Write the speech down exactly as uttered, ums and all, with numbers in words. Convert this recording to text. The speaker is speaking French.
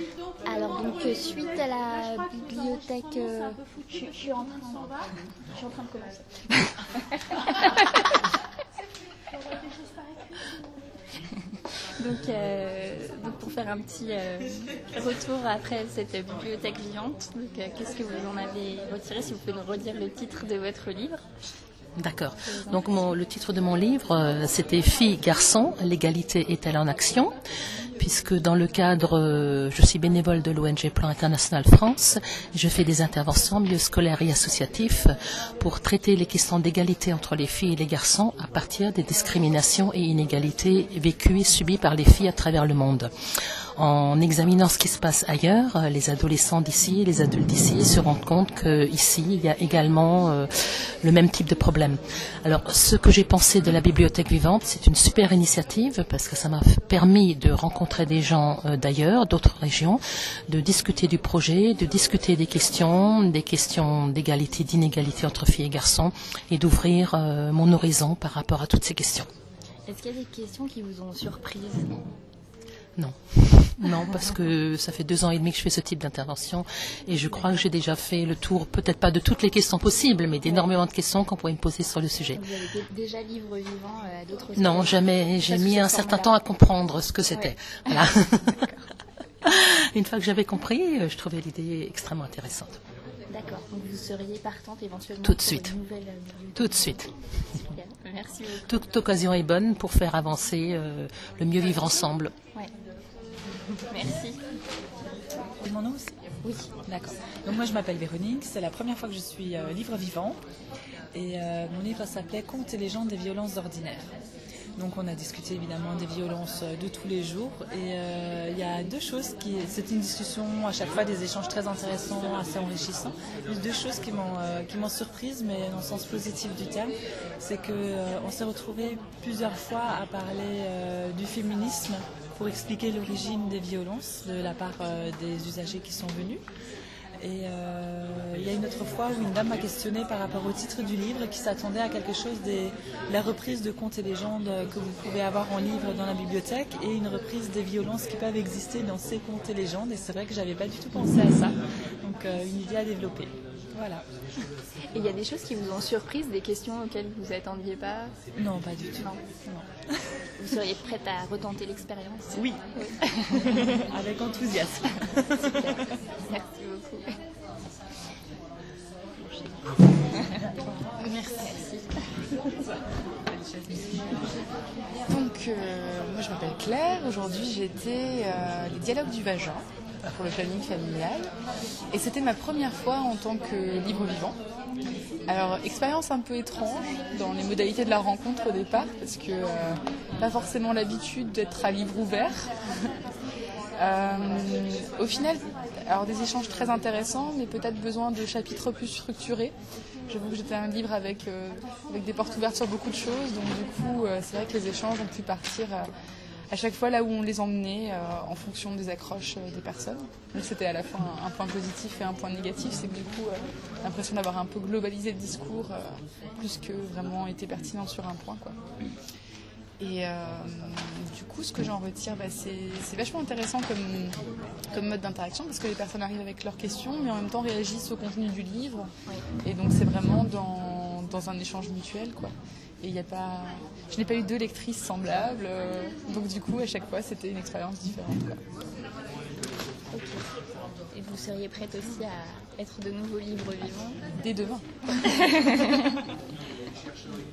Alors donc euh, suite à la bibliothèque, euh, je, je suis en train, je suis en train de commencer. donc, euh, donc pour faire un petit euh, retour après cette bibliothèque vivante, donc euh, qu'est-ce que vous en avez retiré? Si vous pouvez nous redire le titre de votre livre. D'accord. Donc mon, le titre de mon livre, euh, c'était Filles, garçons, l'égalité est-elle en action? Puisque dans le cadre, euh, je suis bénévole de l'O N G Plan International France, je fais des interventions en milieu scolaire et associatif pour traiter les questions d'égalité entre les filles et les garçons à partir des discriminations et inégalités vécues et subies par les filles à travers le monde. En examinant ce qui se passe ailleurs, les adolescents d'ici et les adultes d'ici se rendent compte qu'ici, il y a également euh, le même type de problème. Alors, ce que j'ai pensé de la bibliothèque vivante, c'est une super initiative parce que ça m'a permis de rencontrer des gens euh, d'ailleurs, d'autres régions, de discuter du projet, de discuter des questions, des questions d'égalité, d'inégalité entre filles et garçons et d'ouvrir euh, mon horizon par rapport à toutes ces questions. Est-ce qu'il y a des questions qui vous ont surprise ? Non, non, parce que ça fait deux ans et demi que je fais ce type d'intervention et je crois que j'ai déjà fait le tour, peut-être pas de toutes les questions possibles, mais d'énormément de questions qu'on pourrait me poser sur le sujet. Vous avez déjà livre vivant à d'autres Non, scolaires. jamais. J'ai mis un certain temps à comprendre ce que c'était. Ouais. Voilà. Une fois que j'avais compris, je trouvais l'idée extrêmement intéressante. D'accord. Donc vous seriez partante éventuellement Tout de pour suite. une nouvelle bibliothèque. Tout de suite. Super. Merci beaucoup. Toute occasion est bonne pour faire avancer euh, le mieux vivre ensemble. Ouais. Merci. Et mon nom aussi ? Oui. D'accord. Donc moi je m'appelle Véronique, c'est la première fois que je suis euh, livre vivant et euh, mon livre s'appelait Contes et légendes des violences ordinaires. Donc on a discuté évidemment des violences de tous les jours et euh, il y a deux choses qui... C'est une discussion à chaque fois, des échanges très intéressants, assez enrichissants. Il y a deux choses qui m'ont, euh, qui m'ont surprise, mais dans le sens positif du terme, c'est qu'on euh, s'est retrouvés plusieurs fois à parler euh, du féminisme pour expliquer l'origine des violences de la part euh, des usagers qui sont venus. Et euh, il y a une autre fois où une dame m'a questionné par rapport au titre du livre qui s'attendait à quelque chose de la reprise de contes et légendes que vous pouvez avoir en livre dans la bibliothèque et une reprise des violences qui peuvent exister dans ces contes et légendes. Et c'est vrai que je n'avais pas du tout pensé à ça. Donc euh, une idée à développer. Voilà. Et il y a des choses qui vous ont surprise, des questions auxquelles vous ne attendiez pas ? Non, pas du tout. Non. Non. Vous seriez prête à retenter l'expérience ? Oui, oui. Avec enthousiasme. Super. Merci beaucoup. Merci. Donc, euh, moi je m'appelle Claire. Aujourd'hui j'étais euh, les dialogues du vagin pour le planning familial. Et c'était ma première fois en tant que livre vivant. Alors, expérience un peu étrange dans les modalités de la rencontre au départ, parce que euh, pas forcément l'habitude d'être à livre ouvert. euh, au final, alors des échanges très intéressants, mais peut-être besoin de chapitres plus structurés. J'avoue que j'étais un livre avec, euh, avec des portes ouvertes sur beaucoup de choses, donc du coup, euh, c'est vrai que les échanges ont pu partir euh, à chaque fois là où on les emmenait euh, en fonction des accroches euh, des personnes. Donc c'était à la fois un, un point positif et un point négatif, c'est que du coup, euh, l'impression d'avoir un peu globalisé le discours, euh, plus que vraiment été pertinent sur un point, quoi. Et euh, du coup, ce que j'en retire, bah, c'est, c'est vachement intéressant comme, comme mode d'interaction parce que les personnes arrivent avec leurs questions, mais en même temps réagissent au contenu du livre. Et donc, c'est vraiment dans, dans un échange mutuel, quoi. Et y a pas, je n'ai pas eu deux lectrices semblables, euh, donc du coup, à chaque fois, c'était une expérience différente, quoi. Ok. Et vous seriez prête aussi à être de nouveaux livres vivants ? Dès demain.